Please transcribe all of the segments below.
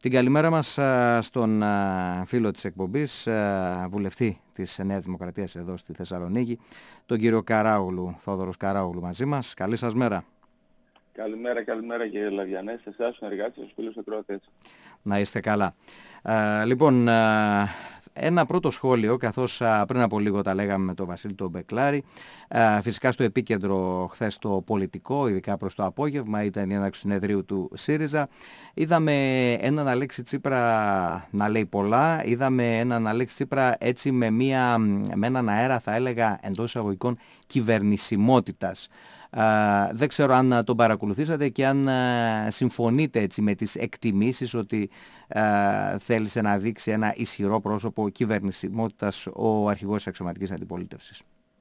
Την καλημέρα μας στον φίλο της εκπομπής, βουλευτή της Νέας Δημοκρατίας εδώ στη Θεσσαλονίκη, τον κύριο Καράογλου, Θόδωρος Καράογλου μαζί μας. Καλή σας μέρα. Καλημέρα κύριε Λαδιανέ, σε εσάς, στους συνεργάτες, στους φίλους ακροατές. Να είστε καλά. Λοιπόν, ένα πρώτο σχόλιο, καθώς πριν από λίγο τα λέγαμε με τον Βασίλη τον Μπεκλάρη, φυσικά στο επίκεντρο χθες το πολιτικό, ειδικά προς το απόγευμα, ήταν η έναρξη του συνεδρίου του ΣΥΡΙΖΑ. Είδαμε έναν Αλέξη Τσίπρα να λέει πολλά, είδαμε έναν Αλέξη Τσίπρα έτσι με έναν αέρα, θα έλεγα, εντός εισαγωγικών κυβερνησιμότητας. Δεν ξέρω αν τον παρακολουθήσατε και αν συμφωνείτε έτσι με τις εκτιμήσεις ότι θέλησε να δείξει ένα ισχυρό πρόσωπο κυβερνησιμότητας ο αρχηγός της αξιωματικής αντιπολίτευσης.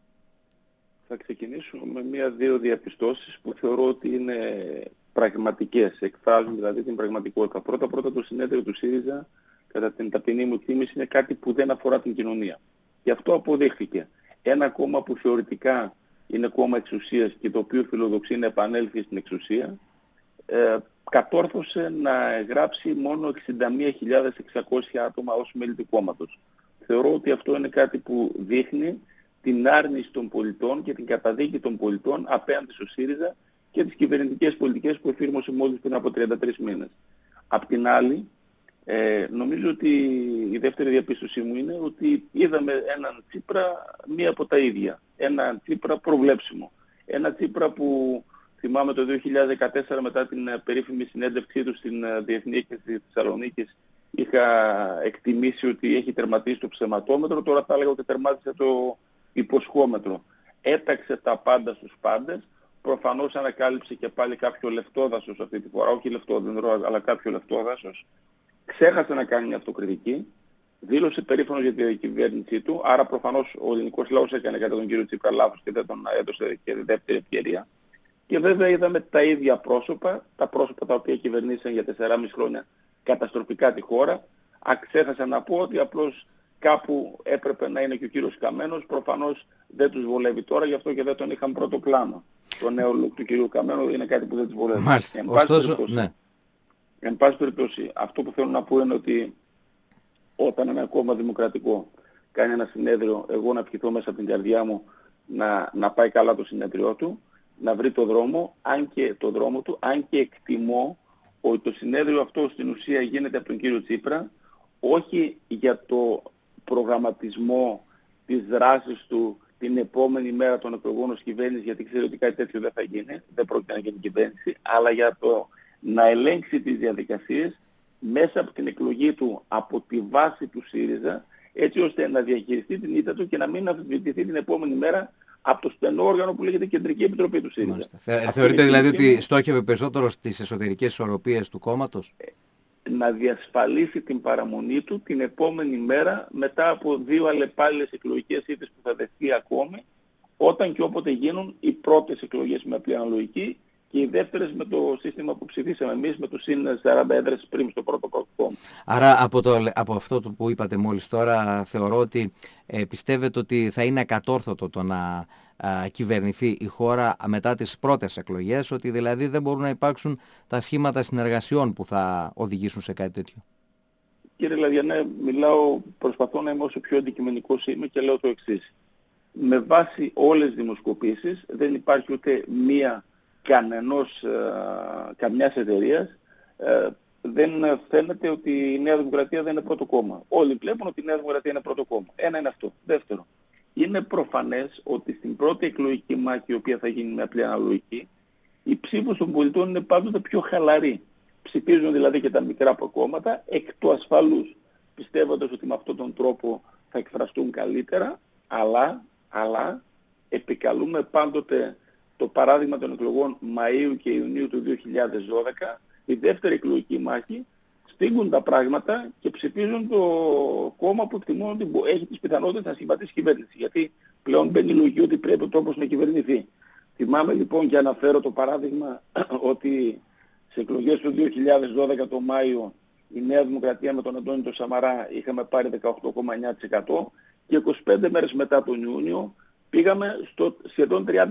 Θα ξεκινήσω με μία-δύο διαπιστώσεις που θεωρώ ότι είναι πραγματικές, εκφράζουν δηλαδή την πραγματικότητα. Πρώτα το συνέδριο του ΣΥΡΙΖΑ, κατά την ταπεινή μου εκτίμηση, είναι κάτι που δεν αφορά την κοινωνία. Γι' αυτό αποδείχθηκε. Ένα κόμμα που θεωρητικά είναι κόμμα εξουσίας και το οποίο φιλοδοξεί να επανέλθει στην εξουσία, κατόρθωσε να γράψει μόνο 61.600 άτομα ως μέλη του κόμματος. Θεωρώ ότι αυτό είναι κάτι που δείχνει την άρνηση των πολιτών και την καταδίκη των πολιτών απέναντι στο ΣΥΡΙΖΑ και τις κυβερνητικές πολιτικές που εφήρμοσε μόλις πριν από 33 μήνες. Απ' την άλλη, νομίζω ότι η δεύτερη διαπίστωσή μου είναι ότι είδαμε έναν Τσίπρα μία από τα ίδια. Έναν Τσίπρα προβλέψιμο. Ένα Τσίπρα που θυμάμαι το 2014 μετά την περίφημη συνέντευξή του στην Διεθνή Έκθεση της Θεσσαλονίκης είχα εκτιμήσει ότι έχει τερματίσει το ψεματόμετρο, τώρα θα έλεγα ότι τερμάτισε το υποσχόμετρο. Έταξε τα πάντα στους πάντες, προφανώς ανακάλυψε και πάλι κάποιο λεφτόδασος αυτή τη φορά, όχι λεφτόδεντρο αλλά κάποιο λεφτόδασος. Ξέχασε να κάνει μια αυτοκριτική, δήλωσε περήφανος για τη κυβέρνησή του, άρα προφανώς ο ελληνικός λαός έκανε κατά τον κύριο Τσίπρα λάθος και δεν τον έδωσε και δεύτερη ευκαιρία. Και βέβαια είδαμε τα ίδια πρόσωπα, τα πρόσωπα τα οποία κυβερνήσαν για 4,5 χρόνια καταστροφικά τη χώρα. Ξέχασα να πω ότι απλώς κάπου έπρεπε να είναι και ο κύριος Καμένος, προφανώς δεν τους βολεύει τώρα, γι' αυτό και δεν τον είχαν πρώτο πλάνο. Το νέο look του κύριου Καμένου είναι κάτι που δεν τους βολεύει. Μάλιστα. Εν πάση περιπτώσει, αυτό που θέλω να πω είναι ότι όταν ένα κόμμα δημοκρατικό κάνει ένα συνέδριο, εγώ να ευχηθώ μέσα από την καρδιά μου να πάει καλά το συνέδριό του, να βρει το δρόμο του, αν και εκτιμώ ότι το συνέδριο αυτό στην ουσία γίνεται από τον κύριο Τσίπρα, όχι για το προγραμματισμό της δράσης του την επόμενη μέρα των εκλογών ως κυβέρνηση, γιατί ξέρει ότι κάτι τέτοιο δεν θα γίνει, δεν πρόκειται να γίνει κυβέρνηση, αλλά για το να ελέγξει τις διαδικασίες μέσα από την εκλογή του από τη βάση του ΣΥΡΙΖΑ, έτσι ώστε να διαχειριστεί την ήττα του και να μην αμφισβητηθεί την επόμενη μέρα από το στενό όργανο που λέγεται Κεντρική Επιτροπή του ΣΥΡΙΖΑ. Θεωρείτε δηλαδή ότι στόχευε περισσότερο στις εσωτερικές ισορροπίες του κόμματος? Να διασφαλίσει την παραμονή του την επόμενη μέρα μετά από 2 αλλεπάλληλες εκλογικές ήττες που θα δεχτεί ακόμη, όταν και όποτε γίνουν οι πρώτες εκλογές με απλή αναλογική και οι δεύτερες με το σύστημα που ψηφίσαμε εμείς με το συν 40 έδρες πριν στο πρώτο κόμμα. Άρα από αυτό που είπατε μόλις τώρα θεωρώ ότι πιστεύετε ότι θα είναι ακατόρθωτο το να κυβερνηθεί η χώρα μετά τις πρώτες εκλογές, ότι δηλαδή δεν μπορούν να υπάρξουν τα σχήματα συνεργασιών που θα οδηγήσουν σε κάτι τέτοιο? Κύριε Λαδιανέ, προσπαθώ να είμαι όσο πιο αντικειμενικός είμαι και λέω το εξής. Με βάση όλες τις δημοσκοπήσεις δεν υπάρχει ούτε καμιάς εταιρείας, δεν φαίνεται ότι η Νέα Δημοκρατία δεν είναι πρώτο κόμμα. Όλοι βλέπουν ότι η Νέα Δημοκρατία είναι πρώτο κόμμα. Ένα είναι αυτό. Δεύτερο, είναι προφανές ότι στην πρώτη εκλογική μάχη, η οποία θα γίνει με απλή αναλογική, η ψήφος των πολιτών είναι πάντοτε πιο χαλαρή. Ψηφίζουν δηλαδή και τα μικρά κόμματα εκ του ασφαλούς, πιστεύοντας ότι με αυτόν τον τρόπο θα εκφραστούν καλύτερα, αλλά επικαλούμε πάντοτε το παράδειγμα των εκλογών Μαΐου και Ιουνίου του 2012, η δεύτερη εκλογική μάχη, στίγουν τα πράγματα και ψηφίζουν το κόμμα που εκτιμούν ότι έχει τις πιθανότητες να συμβατήσει κυβέρνηση. Γιατί πλέον μπαίνει η λογική ότι πρέπει ο τόπος να κυβερνηθεί. Θυμάμαι λοιπόν και αναφέρω το παράδειγμα ότι σε εκλογές του 2012 το Μάιο η Νέα Δημοκρατία με τον Αντώνη τον Σαμαρά είχαμε πάρει 18,9% και 25 μέρες μετά τον Ιούνιο πήγαμε στο σχεδόν 30%,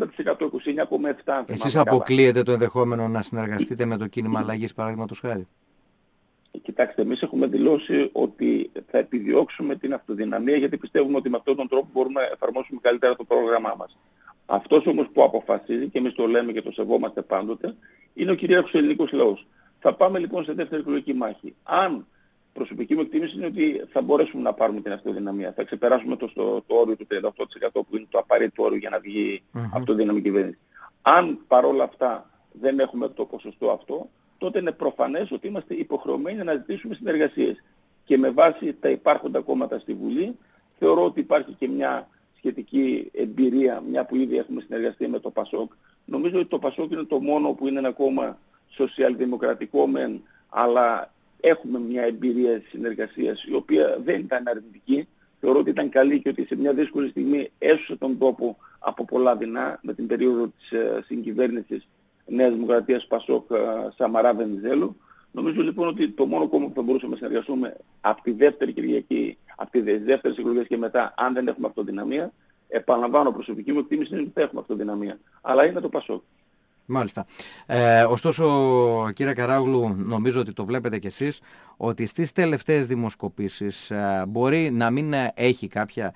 29,7%. Εσείς αποκλείετε το ενδεχόμενο να συνεργαστείτε με το κίνημα αλλαγής, παραδείγματος χάρη? Κοιτάξτε, εμείς έχουμε δηλώσει ότι θα επιδιώξουμε την αυτοδυναμία, γιατί πιστεύουμε ότι με αυτόν τον τρόπο μπορούμε να εφαρμόσουμε καλύτερα το πρόγραμμά μας. Αυτός όμως που αποφασίζει, και εμείς το λέμε και το σεβόμαστε πάντοτε, είναι ο κυρίαρχος ελληνικός λαός. Θα πάμε λοιπόν σε δεύτερη εκλογική μάχη. Αν προσωπική μου εκτίμηση είναι ότι θα μπορέσουμε να πάρουμε την αυτοδυναμία, θα ξεπεράσουμε το όριο του 38% που είναι το απαραίτητο όριο για να βγει αυτοδύναμη κυβέρνηση. Αν παρόλα αυτά δεν έχουμε το ποσοστό αυτό, τότε είναι προφανές ότι είμαστε υποχρεωμένοι να ζητήσουμε συνεργασίες. Και με βάση τα υπάρχοντα κόμματα στη Βουλή, θεωρώ ότι υπάρχει και μια σχετική εμπειρία, μια που ήδη έχουμε συνεργαστεί με το ΠΑΣΟΚ. Νομίζω ότι το ΠΑΣΟΚ είναι το μόνο που είναι ένα κόμμα σοσιαλδημοκρατικό μεν, αλλά έχουμε μια εμπειρία συνεργασίας η οποία δεν ήταν αρνητική. Θεωρώ ότι ήταν καλή και ότι σε μια δύσκολη στιγμή έσωσε τον τόπο από πολλά δεινά με την περίοδο της συγκυβέρνησης Νέας Δημοκρατίας ΠΑΣΟΚ Σαμαρά Βενιζέλου. Νομίζω λοιπόν ότι το μόνο κόμμα που θα μπορούσαμε να συνεργαστούμε από τη δεύτερη Κυριακή, από τις δεύτερες εκλογές και μετά, αν δεν έχουμε αυτοδυναμία, επαναλαμβάνω, προσωπική μου εκτίμηση είναι ότι θα έχουμε αυτοδυναμία. Αλλά είναι το ΠΑΣΟΚ. Μάλιστα. Ωστόσο, κύριε Καράγλου, νομίζω ότι το βλέπετε κι εσείς, ότι στις τελευταίες δημοσκοπήσεις μπορεί να μην έχει κάποια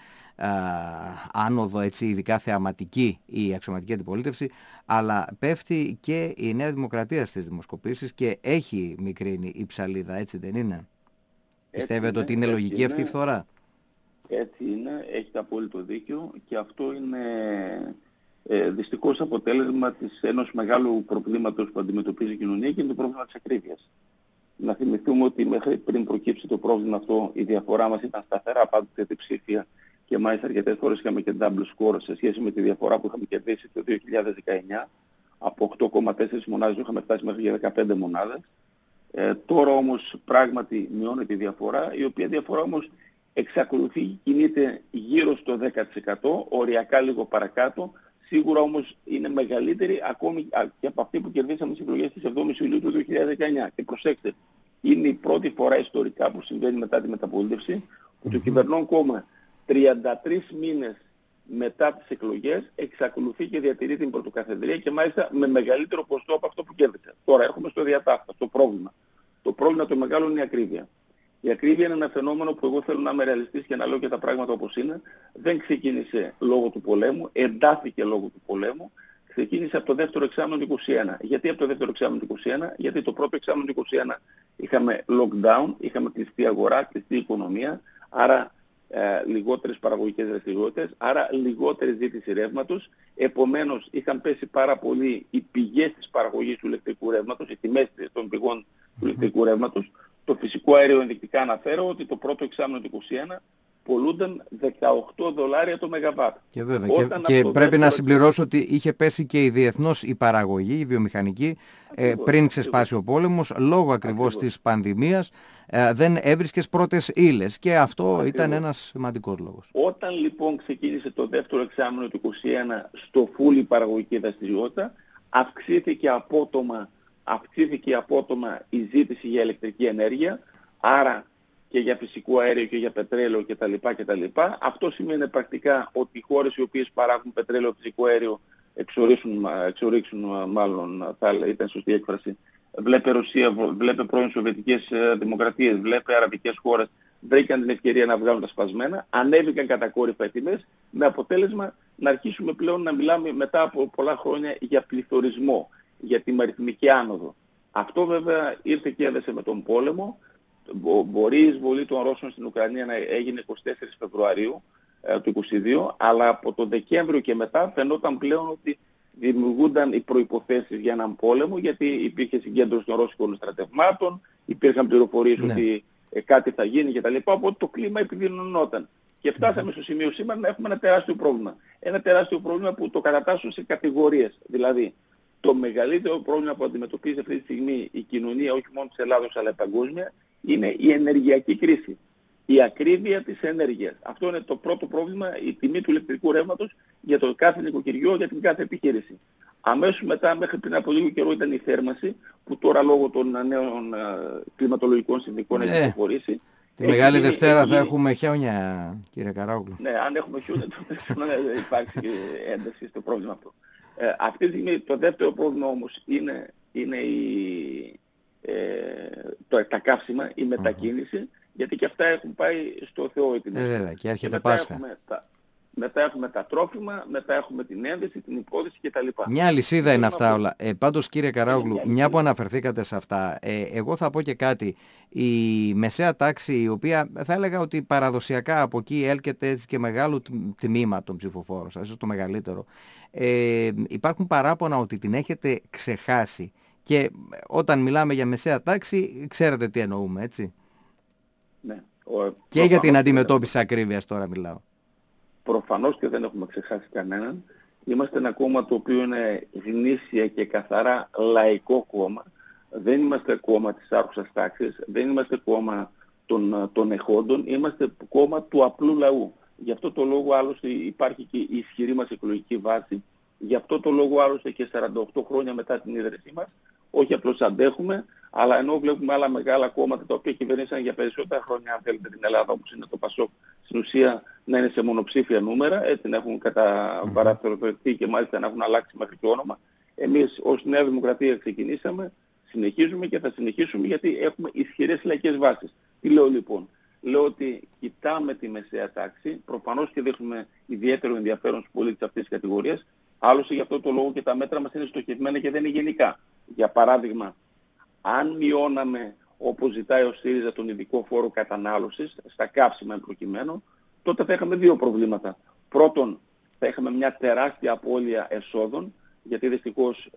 άνοδο, έτσι, ειδικά θεαματική η αξιωματική αντιπολίτευση, αλλά πέφτει και η Νέα Δημοκρατία στις δημοσκοπήσεις και έχει μικρύνει η ψαλίδα, έτσι δεν είναι? Πιστεύετε ότι είναι λογική αυτή η φθορά? Έτσι είναι, έχετε απόλυτο δίκιο, και αυτό είναι δυστυχώς αποτέλεσμα ενός μεγάλου προβλήματος που αντιμετωπίζει η κοινωνία, και είναι το πρόβλημα της ακρίβειας. Να θυμηθούμε ότι μέχρι πριν προκύψει το πρόβλημα αυτό, η διαφορά μας ήταν σταθερά πάντοτε διψήφια, και μάλιστα αρκετές φορές είχαμε και double score σε σχέση με τη διαφορά που είχαμε κερδίσει το 2019. Από 8,4 μονάδες είχαμε φτάσει μέχρι για 15 μονάδες. Τώρα όμως πράγματι μειώνεται η διαφορά, η οποία διαφορά όμως εξακολουθεί και κινείται γύρω στο 10%, οριακά λίγο παρακάτω. Σίγουρα όμως είναι μεγαλύτερη ακόμη και από αυτή που κερδίσαμε στις εκλογές της 7ης Ιουλίου του 2019. Και προσέξτε, είναι η πρώτη φορά ιστορικά που συμβαίνει μετά τη μεταπολίτευση, που το κυβερνών κόμμα 33 μήνες μετά τις εκλογές εξακολουθεί και διατηρεί την πρωτοκαθεδρία, και μάλιστα με μεγαλύτερο ποσοστό από αυτό που κέρδισε. Τώρα έχουμε στο διατάφτα, στο πρόβλημα. Το πρόβλημα το μεγάλο είναι η ακρίβεια. Η ακρίβεια είναι ένα φαινόμενο που εγώ θέλω να είμαι ρεαλιστής και να λέω και τα πράγματα όπως είναι. Δεν ξεκίνησε λόγω του πολέμου, εντάθηκε λόγω του πολέμου. Ξεκίνησε από το δεύτερο εξάμηνο του 2021. Γιατί από το δεύτερο εξάμηνο του 2021? Γιατί το πρώτο εξάμηνο του 2021 είχαμε lockdown, είχαμε κλειστή αγορά, κλειστή οικονομία, άρα λιγότερες παραγωγικές δραστηριότητες, άρα λιγότερη ζήτηση ρεύματος. Επομένως είχαν πέσει πάρα πολύ οι πηγές της παραγωγής του ηλεκτρικού ρεύματος, οι τιμές των πηγών του ηλεκτρικού ρεύματος. Το φυσικό αέριο, ενδεικτικά αναφέρω ότι το πρώτο εξάμηνο του 2021 πολλούνταν $18 το ΜΒ. Και βέβαια, και πρέπει να συμπληρώσω ότι είχε πέσει και η διεθνώς η παραγωγή, η βιομηχανική, πριν ξεσπάσει ο πόλεμος, λόγω ακριβώς της πανδημίας, δεν έβρισκες πρώτες ύλες, και αυτό ήταν ένας σημαντικός λόγος. Όταν λοιπόν ξεκίνησε το δεύτερο εξάμηνο του 2021 στο φούλη παραγωγική δραστηριότητα, αυξήθηκε απότομα η ζήτηση για ηλεκτρική ενέργεια, άρα και για φυσικό αέριο και για πετρέλαιο κτλ. Αυτό σημαίνει πρακτικά ότι οι χώρες οι οποίες παράγουν πετρέλαιο, φυσικό αέριο, εξορίξουν μάλλον, θα ήταν σωστή έκφραση, βλέπε Ρωσία, βλέπε πρώην Σοβιετικές δημοκρατίες, βλέπε αραβικές χώρες, βρήκαν την ευκαιρία να βγάλουν τα σπασμένα, ανέβηκαν κατακόρυφα οι τιμές, με αποτέλεσμα να αρχίσουμε πλέον να μιλάμε μετά από πολλά χρόνια για πληθωρισμό, για τη αριθμική άνοδο. Αυτό βέβαια ήρθε και έδεσε με τον πόλεμο. Μπορεί η εισβολή των Ρώσων στην Ουκρανία να έγινε 24 Φεβρουαρίου του 2022, αλλά από τον Δεκέμβριο και μετά φαινόταν πλέον ότι δημιουργούνταν οι προϋποθέσεις για έναν πόλεμο, γιατί υπήρχε συγκέντρωση των ρώσικων στρατευμάτων, υπήρχαν πληροφορίες ότι κάτι θα γίνει κτλ. Οπότε το κλίμα επιδεινωνόταν. Και φτάσαμε στο σημείο σήμερα να έχουμε ένα τεράστιο πρόβλημα. Ένα τεράστιο πρόβλημα που το κατατάσσουν σε κατηγορίες. Δηλαδή, το μεγαλύτερο πρόβλημα που αντιμετωπίζει αυτή τη στιγμή η κοινωνία, όχι μόνο της Ελλάδος αλλά παγκόσμια, είναι η ενεργειακή κρίση. Η ακρίβεια της ενέργειας. Αυτό είναι το πρώτο πρόβλημα, η τιμή του ηλεκτρικού ρεύματος για το κάθε νοικοκυριό, για την κάθε επιχείρηση. Αμέσως μετά, μέχρι πριν από λίγο καιρό, ήταν η θέρμανση, που τώρα λόγω των νέων κλιματολογικών συνθηκών έχει προχωρήσει. Τη Μεγάλη Δευτέρα θα έχουμε χιόνια, κύριε Καράγλου. Ναι, αν έχουμε χιόνια, τότε υπάρχει και ένταση στο πρόβλημα αυτό. Αυτή τη στιγμή το δεύτερο πρόβλημα όμως είναι τα καύσιμα, η μετακίνηση, γιατί και αυτά έχουν πάει στο Θεό οι τιμές. Βέβαια, και έρχεται Πάσχα. Μετά έχουμε τα τρόφιμα, μετά έχουμε την ένδυση, την υπόδηση κτλ. Μια αλυσίδα είναι αυτά όλα. Πάντως κύριε Καράογλου, μια που αναφερθήκατε σε αυτά, εγώ θα πω και κάτι. Η μεσαία τάξη, η οποία θα έλεγα ότι παραδοσιακά από εκεί έλκεται έτσι και μεγάλο τμήμα των ψηφοφόρων σας, ίσως το μεγαλύτερο, υπάρχουν παράπονα ότι την έχετε ξεχάσει. Και όταν μιλάμε για μεσαία τάξη, ξέρετε τι εννοούμε, έτσι. Ναι. Και για την αντιμετώπιση ακρίβειας τώρα μιλάω. Προφανώς και δεν έχουμε ξεχάσει κανέναν. Είμαστε ένα κόμμα το οποίο είναι γνήσια και καθαρά λαϊκό κόμμα. Δεν είμαστε κόμμα της άρχουσας τάξης, δεν είμαστε κόμμα των εχόντων, είμαστε κόμμα του απλού λαού. Γι' αυτό το λόγο άλλωστε υπάρχει και η ισχυρή μας εκλογική βάση. Γι' αυτό το λόγο άλλωστε και 48 χρόνια μετά την ίδρυσή μας, όχι απλώς αντέχουμε, αλλά ενώ βλέπουμε άλλα μεγάλα κόμματα τα οποία κυβερνήσαν για περισσότερα χρόνια, αν θέλετε, την Ελλάδα, όπως είναι το ΠΑΣΟΚ, στην ουσία να είναι σε μονοψήφια νούμερα, έτσι να έχουν καταπαραθεωρηθεί και μάλιστα να έχουν αλλάξει μέχρι το όνομα. Εμείς ως Νέα Δημοκρατία ξεκινήσαμε, συνεχίζουμε και θα συνεχίσουμε γιατί έχουμε ισχυρές λαϊκές βάσεις. Τι λέω λοιπόν? Λέω ότι κοιτάμε τη μεσαία τάξη, προφανώς και δείχνουμε ιδιαίτερο ενδιαφέρον στους πολίτες αυτής της κατηγορίας, άλλωστε γι' αυτό το λόγο και τα μέτρα μας είναι στοχευμένα και δεν είναι γενικά. Για παράδειγμα, αν μειώναμε όπως ζητάει ο ΣΥΡΙΖΑ τον ειδικό φόρο κατανάλωσης, στα καύσιμα εν προκειμένου, τότε θα είχαμε δύο προβλήματα. Πρώτον, θα είχαμε μια τεράστια απώλεια εσόδων, γιατί δυστυχώς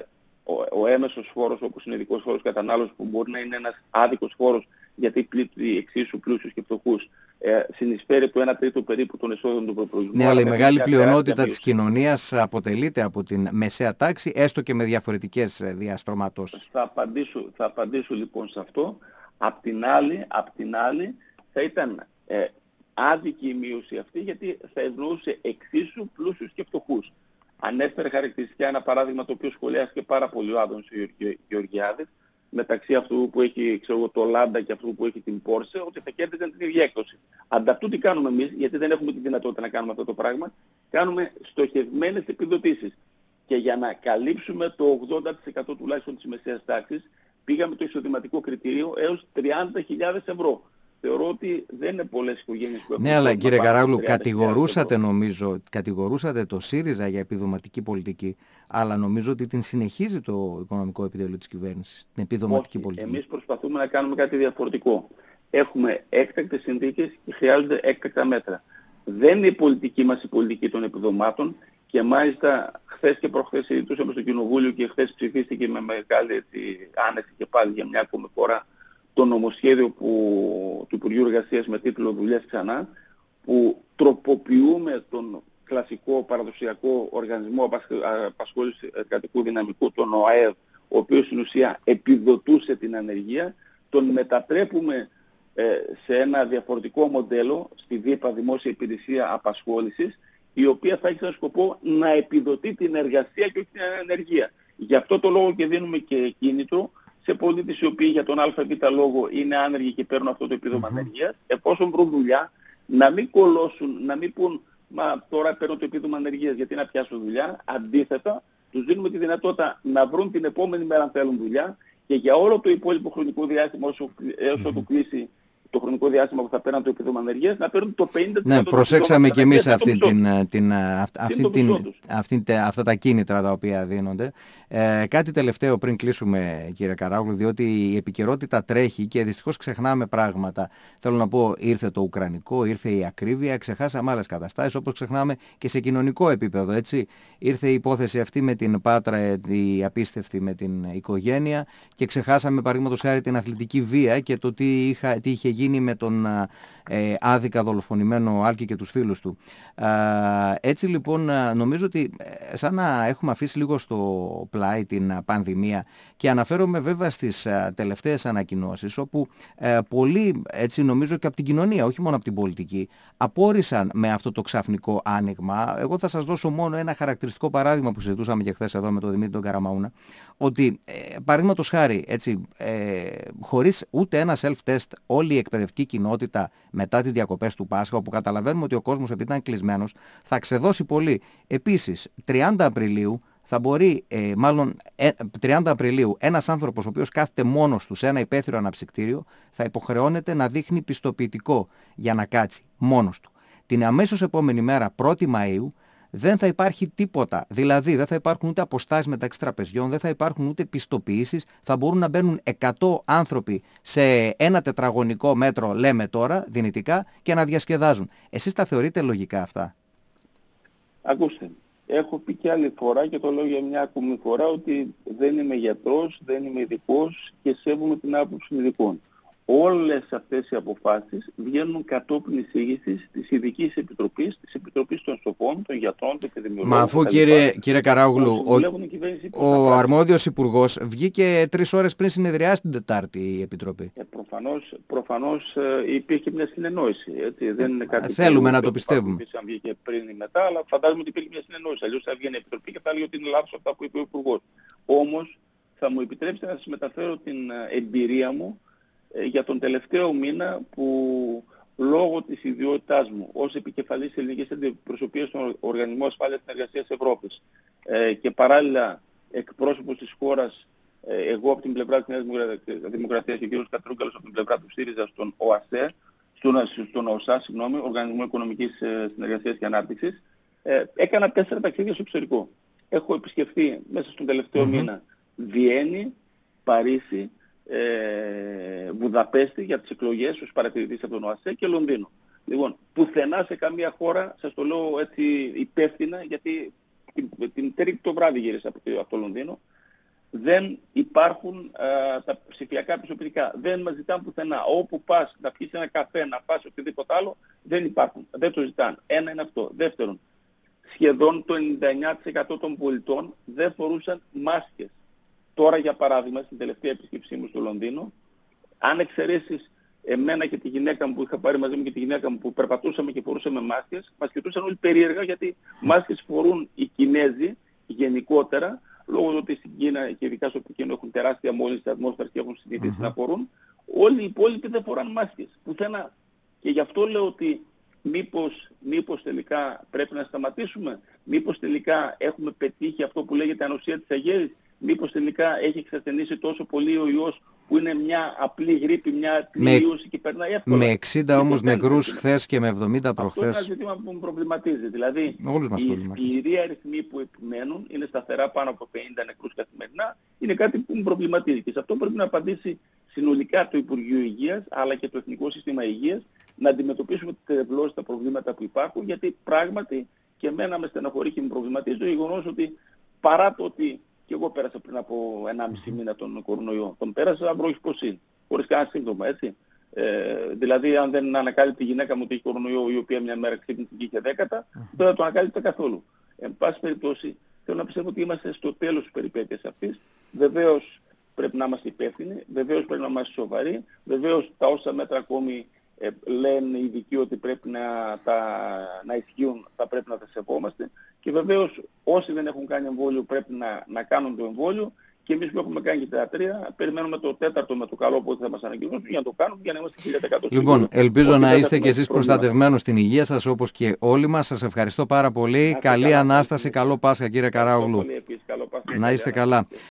ο έμεσος φόρος, όπως είναι ο ειδικός φόρος κατανάλωσης, που μπορεί να είναι ένας άδικος φόρος, γιατί πλήττει εξίσου πλούσιους και φτωχούς, συνεισφέρει το 1/3 περίπου των εσόδων του προπολογισμού. Ναι, αλλά η μεγάλη πλειονότητα της κοινωνίας αποτελείται από την μεσαία τάξη, έστω και με διαφορετικές διαστρωματώσεις. Θα απαντήσω λοιπόν σε αυτό. Απ' την άλλη θα ήταν άδικη η μείωση αυτή, γιατί θα ευνοούσε εξίσου πλούσιους και φτωχούς. Ανέφερε χαρακτηριστικά ένα παράδειγμα το οποίο σχολιάστηκε πάρα πολύ ο Άδωνης Γεωργιάδης, μεταξύ αυτού που έχει το Λάντα και αυτού που έχει την Πόρσε, ότι θα κέρδιζαν την ίδια έκδοση. Ανταυτού τι κάνουμε εμείς, γιατί δεν έχουμε τη δυνατότητα να κάνουμε αυτό το πράγμα, κάνουμε στοχευμένες επιδοτήσεις. Και για να καλύψουμε το 80% τουλάχιστον της μεσαίας τάξης, πήγαμε το εισοδηματικό κριτήριο έως 30.000 ευρώ. Θεωρώ ότι δεν είναι πολλές οικογένειες που έχουν... Ναι, αλλά κύριε Καράγλου, κατηγορούσατε το ΣΥΡΙΖΑ για επιδοματική πολιτική, αλλά νομίζω ότι την συνεχίζει το οικονομικό επιτελείο της κυβέρνησης, την επιδοματική πολιτική. Εμείς προσπαθούμε να κάνουμε κάτι διαφορετικό. Έχουμε έκτακτες συνθήκες και χρειάζονται έκτακτα μέτρα. Δεν είναι η πολιτική μας η πολιτική των επιδομάτων και μάλιστα χθες και προχθές συζητούσαμε στο Κοινοβούλιο και χθες ψηφίστηκε με μεγάλη άνεση και πάλι για μια ακόμη φορά το νομοσχέδιο του Υπουργείου Εργασίας με τίτλο «Δουλειές ξανά», που τροποποιούμε τον κλασικό παραδοσιακό οργανισμό απασχόλησης εργατικού δυναμικού, τον ΟΑΕΔ, ο οποίος στην ουσία επιδοτούσε την ανεργία, τον μετατρέπουμε σε ένα διαφορετικό μοντέλο, στη ΔΥΠΑ, Δημόσια Υπηρεσία Απασχόλησης, η οποία θα έχει σαν σκοπό να επιδοτεί την εργασία και όχι την ανεργία. Γι' αυτό το λόγο και δίνουμε και κίνητρο σε πολίτες οι οποίοι για τον ΑΒ λόγο είναι άνεργοι και παίρνουν αυτό το επίδομα ανεργίας, εφόσον βρουν δουλειά, να μην κολώσουν, να μην πούν «Μα τώρα παίρνω το επίδομα ανεργίας γιατί να πιάσω δουλειά». Αντίθετα, τους δίνουμε τη δυνατότητα να βρουν την επόμενη μέρα αν θέλουν δουλειά και για όλο το υπόλοιπο χρονικό διάστημα, έως ότου κλείσει το χρονικό διάστημα που θα παίρνουν το επίδομα ανεργίας, να παίρνουν το 50%. Ναι, προσέξαμε και εμείς αυτά τα κίνητρα τα οποία δίνονται. Κάτι τελευταίο πριν κλείσουμε, κύριε Καράγλου, διότι η επικαιρότητα τρέχει και δυστυχώς ξεχνάμε πράγματα. Θέλω να πω, ήρθε το Ουκρανικό, ήρθε η ακρίβεια, ξεχάσαμε άλλες καταστάσεις, όπως ξεχνάμε και σε κοινωνικό επίπεδο, έτσι. Ήρθε η υπόθεση αυτή με την Πάτρα, η απίστευτη με την οικογένεια και ξεχάσαμε παραδείγματος χάρη την αθλητική βία και το τι είχε γίνει με τον άδικα δολοφονημένο Άλκη και τους φίλους του. Έτσι λοιπόν νομίζω ότι σαν να έχουμε αφήσει λίγο στο πλάι την πανδημία και αναφέρομαι βέβαια στις τελευταίες ανακοινώσεις όπου πολλοί, έτσι νομίζω και από την κοινωνία, όχι μόνο από την πολιτική, απόρρισαν με αυτό το ξαφνικό άνοιγμα. Εγώ θα σας δώσω μόνο ένα χαρακτηριστικό παράδειγμα που συζητούσαμε και χθες εδώ με τον Δημήτρη τον Καραμαούνα, ότι παραδείγματος χάρη, έτσι, χωρίς ούτε ένα self-test όλη η εκπαιδευτική κοινότητα μετά τις διακοπές του Πάσχα, όπου καταλαβαίνουμε ότι ο κόσμος επειδή ήταν κλεισμένος θα ξεδώσει πολύ. Επίσης, 30 Απριλίου θα μπορεί, 30 Απριλίου, ένας άνθρωπος ο οποίος κάθεται μόνος του σε ένα υπαίθριο αναψυκτήριο θα υποχρεώνεται να δείχνει πιστοποιητικό για να κάτσει μόνος του. Την αμέσως επόμενη μέρα, 1η Μαΐου, δεν θα υπάρχει τίποτα. Δηλαδή δεν θα υπάρχουν ούτε αποστάσεις μεταξύ τραπεζιών, δεν θα υπάρχουν ούτε πιστοποιήσεις. Θα μπορούν να μπαίνουν 100 άνθρωποι σε ένα τετραγωνικό μέτρο, λέμε τώρα, δυνητικά, και να διασκεδάζουν. Εσείς τα θεωρείτε λογικά αυτά? Ακούστε, έχω πει και άλλη φορά και το λέω για μια ακόμη φορά ότι δεν είμαι γιατρός, δεν είμαι ειδικός και σέβομαι την άποψη των ειδικών. Όλες αυτές οι αποφάσεις βγαίνουν κατόπιν εισήγησης της Ειδικής Επιτροπής, της Επιτροπής των Σοφών, των γιατρών, των επιδημιολόγων. Μα αφού κύριε Καράογλου, ο αρμόδιος υπουργός βγήκε 3 ώρες πριν συνεδριάσει την Τετάρτη η Επιτροπή. Προφανώς υπήρχε μια συνεννόηση. Έτσι. Δεν είναι κάτι θέλουμε να το πιστεύουμε. Αν βγήκε πριν ή μετά, αλλά φαντάζομαι ότι υπήρχε μια συνεννόηση. Αλλιώς θα βγαίνει η Επιτροπή και θα έλεγε ότι είναι λάθος αυτά που είπε ο Υπουργός. Όμως θα μου επιτρέψετε να σας μεταφέρω την εμπειρία μου για τον τελευταίο μήνα που λόγω της ιδιότητάς μου ως επικεφαλής ελληνικής αντιπροσωπείας στον Οργανισμό Ασφάλειας και Συνεργασίας Ευρώπης και παράλληλα εκπρόσωπος της χώρας, εγώ από την πλευρά της Νέας Δημοκρατίας και ο κ. Κατρούγκαλος από την πλευρά του ΣΥΡΙΖΑ στον ΟΑΣΕ, στον ΟΣΑ, Οργανισμό Οικονομικής Συνεργασίας και Ανάπτυξης, έκανα 4 ταξίδια στο εξωτερικό. Έχω επισκεφθεί μέσα στον τελευταίο μήνα Βιέννη, Παρίσι, Βουδαπέστη για τις εκλογές ως παρατηρητής από τον ΟΑΣΕ και Λονδίνο. Λοιπόν, πουθενά σε καμία χώρα, σας το λέω έτσι υπεύθυνα, γιατί την Τρίτη το βράδυ γύρισα από το Λονδίνο, δεν υπάρχουν τα ψηφιακά πιστοποιητικά. Δεν μας ζητάνε πουθενά. Όπου πας να πιεις ένα καφέ, να πας οτιδήποτε άλλο, δεν υπάρχουν. Δεν το ζητάνε. Ένα είναι αυτό. Δεύτερον, σχεδόν το 99% των πολιτών δεν φορούσαν μάσκες. Τώρα για παράδειγμα, στην τελευταία επισκεψή μου στο Λονδίνο, αν εξαιρέσεις εμένα και τη γυναίκα μου που είχα πάρει μαζί μου και τη γυναίκα μου που περπατούσαμε και φορούσαμε μάσκες, μας κοιτούσαν όλοι περίεργα γιατί μάσκες φορούν οι Κινέζοι γενικότερα, λόγω του ότι στην Κίνα και ειδικά στο Πεκίνο έχουν τεράστια μόλυνση της ατμόσφαιρας και έχουν συνηθίσει να φορούν. Όλοι οι υπόλοιποι δεν φοράνε μάσκες, πουθενά. Και γι' αυτό λέω ότι μήπως τελικά πρέπει να σταματήσουμε, μήπως τελικά έχουμε πετύχει αυτό που λέγεται ανοσία της αγέρης, μήπως τελικά έχει εξασθενήσει τόσο πολύ ο ιός που είναι μια απλή γρίπη, μια απλή ιούση και περνάει εύκολα. Με 60 όμως νεκρούς χθες και με 70 προχθές. Αυτό είναι ένα ζήτημα που με προβληματίζει. Δηλαδή οι ιεροί αριθμοί που επιμένουν είναι σταθερά πάνω από 50 νεκρούς καθημερινά, είναι κάτι που με προβληματίζει. Και σε αυτό πρέπει να απαντήσει συνολικά το Υπουργείο Υγείας αλλά και το Εθνικό Σύστημα Υγείας, να αντιμετωπίσουμε τα προβλήματα που υπάρχουν, γιατί πράγματι και εμένα με στεναχωρεί και με προβληματίζει το γεγονός ότι παρά το ότι και εγώ πέρασα πριν από 1,5 μήνα τον κορονοϊό. Τον πέρασα βροχυποσύνη, χωρίς κανένα σύμπτωμα, έτσι. Δηλαδή, αν δεν ανακάλυπτε η γυναίκα μου ότι έχει κορονοϊό, η οποία μια μέρα ξύπνησε και είχε 10, δεν θα το ανακάλυπτε καθόλου. Εν πάση περιπτώσει, θέλω να πιστεύω ότι είμαστε στο τέλος της περιπέτειας αυτής. Βεβαίως πρέπει να είμαστε υπεύθυνοι, βεβαίως πρέπει να είμαστε σοβαροί, βεβαίως τα όσα μέτρα ακόμη λένε οι ειδικοί ότι πρέπει να ισχύουν, θα πρέπει να τα σεβόμαστε. Και βεβαίως όσοι δεν έχουν κάνει εμβόλιο πρέπει να κάνουν το εμβόλιο και εμείς που έχουμε κάνει και τα 3 περιμένουμε το 4ο με το καλό που θα μας ανακοινώσουν για να το κάνουμε για να είμαστε 1000%. Λοιπόν, ελπίζω να είστε και εσείς προστατευμένος στην υγεία σας όπως και όλοι μας. Σας ευχαριστώ πάρα πολύ. Καλή Ανάσταση, καλό Πάσχα κύριε Καράογλου. Να είστε καλά.